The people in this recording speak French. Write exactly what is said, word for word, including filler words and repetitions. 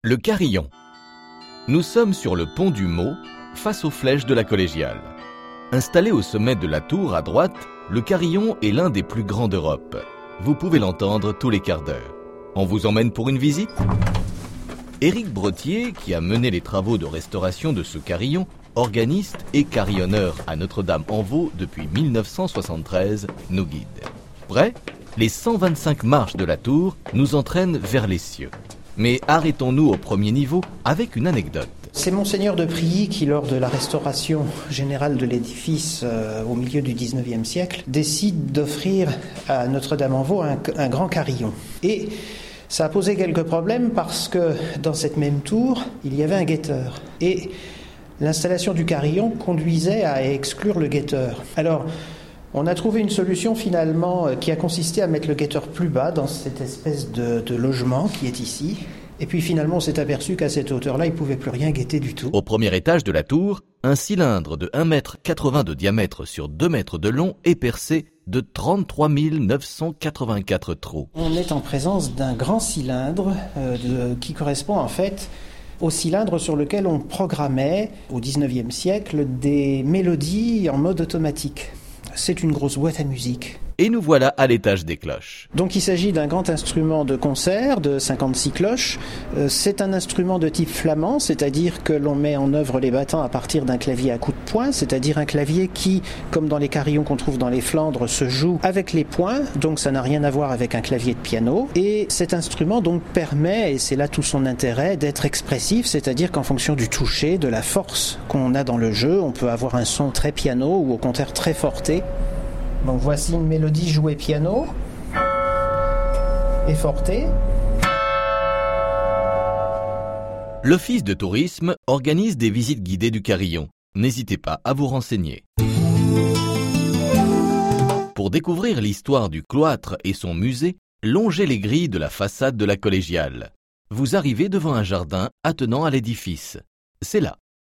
Le carillon. Nous sommes sur le pont du Mot, face aux flèches de la collégiale. Installé au sommet de la tour à droite, le carillon est l'un des plus grands d'Europe. Vous pouvez l'entendre tous les quarts d'heure. On vous emmène pour une visite ? Éric Brottier, qui a mené les travaux de restauration de ce carillon, organiste et carillonneur à Notre-Dame-en-Vaux depuis mille neuf cent soixante-treize, nous guide. Prêt ? Les cent vingt-cinq marches de la tour nous entraînent vers les cieux. Mais arrêtons-nous au premier niveau avec une anecdote. C'est Monseigneur de Prilly qui, lors de la restauration générale de l'édifice euh, au milieu du dix-neuvième siècle, décide d'offrir à Notre-Dame-en-Vaux un, un grand carillon. Et ça a posé quelques problèmes parce que dans cette même tour, il y avait un guetteur. Et l'installation du carillon conduisait à exclure le guetteur. Alors, on a trouvé une solution finalement qui a consisté à mettre le guetteur plus bas dans cette espèce de, de logement qui est ici. Et puis finalement, on s'est aperçu qu'à cette hauteur-là, il ne pouvait plus rien guetter du tout. Au premier étage de la tour, un cylindre de un mètre quatre-vingts de diamètre sur deux mètres de long est percé de trente-trois mille neuf cent quatre-vingt-quatre trous. On est en présence d'un grand cylindre euh, de, qui correspond en fait au cylindre sur lequel on programmait au dix-neuvième siècle des mélodies en mode automatique. C'est une grosse boîte à musique. Et nous voilà à l'étage des cloches. Donc il s'agit d'un grand instrument de concert de cinquante-six cloches. Euh, c'est un instrument de type flamand, c'est-à-dire que l'on met en œuvre les battants à partir d'un clavier à coups de poing, c'est-à-dire un clavier qui, comme dans les carillons qu'on trouve dans les Flandres, se joue avec les poings, donc ça n'a rien à voir avec un clavier de piano. Et cet instrument donc permet, et c'est là tout son intérêt, d'être expressif, c'est-à-dire qu'en fonction du toucher, de la force qu'on a dans le jeu, on peut avoir un son très piano ou au contraire très forté. Donc voici une mélodie jouée piano et forté. L'Office de tourisme organise des visites guidées du carillon. N'hésitez pas à vous renseigner. Pour découvrir l'histoire du cloître et son musée, longez les grilles de la façade de la collégiale. Vous arrivez devant un jardin attenant à l'édifice. C'est là.